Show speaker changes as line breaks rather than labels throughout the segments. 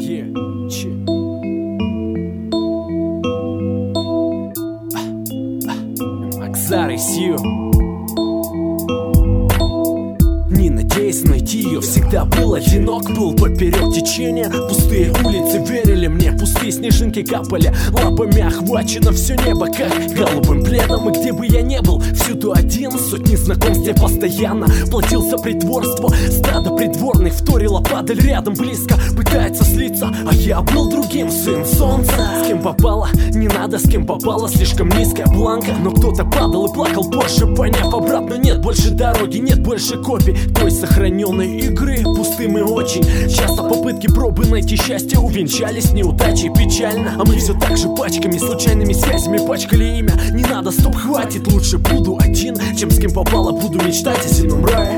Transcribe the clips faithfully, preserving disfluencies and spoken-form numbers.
Yeah, че. Максар Сью. Не надеясь найти ее, всегда был одинок, был поперек течения. Пустые улицы верили мне, пустые снежинки капали, лапами охвачено все небо, как голубым пледом. И где бы я не был, всюду один, сотни знакомств, где постоянно платился притворство. Стадо придворных вторило падаль рядом близко, пытается слиться, а я был другим, сын солнца. С кем попало, не надо, с кем попало, слишком низкая планка. Но кто-то падал и плакал позже, поняв обратно, нет больше дороги, нет больше копий той сохраненной игры. Пустым и очень часто попытки пробы найти счастье увенчались неудачей печально. А мы все так же пачками, случайными связями пачкали имя. Не надо, стоп, хватит, лучше буду один, чем с кем попало, буду мечтать о земном рае.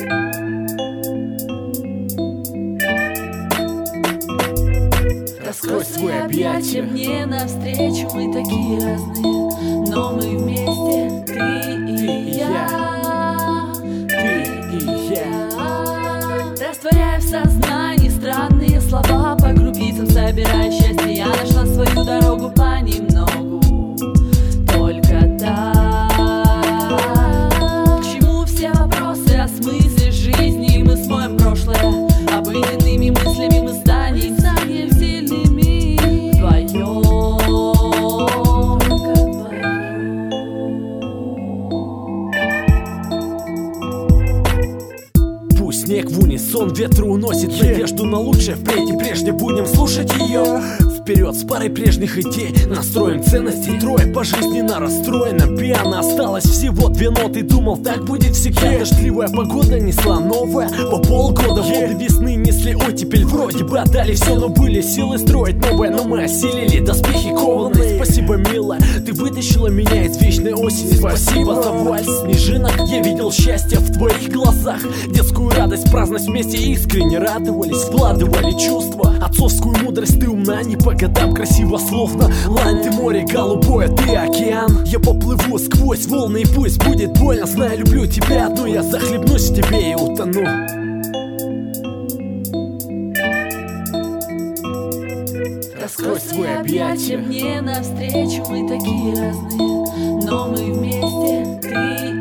Раскрой свои объятия мне навстречу, мы такие разные, но мы вместе, ты и я. Растворяя в сознании странные слова, по крупицам собирая счастье, я нашла свою дорогу понемногу, только так. К чему все вопросы о смысле жизни? Мы смоем прошлое, обыденными мыслями мы станем, станем сильными вдвоем.
Снег в унисон ветру уносит yeah. надежду на лучшее впредь, и прежде будем слушать ее. Вперед с парой прежних идей, настроем ценностей трое, пожизненно расстроено. Пьяно осталось всего две ноты, думал, так будет всегда. yeah. Дождливая погода несла новая, по полгода yeah. воды весны несли оттепель. Вроде бы отдали все, но были силы строить новое. Но мы осилили доспехи кованые. Спасибо, милая, ты вытащила меня из вечной осени. Спасибо за вальс снежинок, я видел счастье в твоих глазах. Детскую радость, праздность вместе искренне радовались, вкладывали чувства. Отцовскую мудрость, ты умна, не по годам, красиво словно лань. Ты море голубое, ты океан. Я поплыву сквозь волны, и пусть будет больно, знаю, люблю тебя одну, я захлебнусь в тебе и утону.
Раскрой свои объятия мне навстречу, мы такие разные, но мы вместе, ты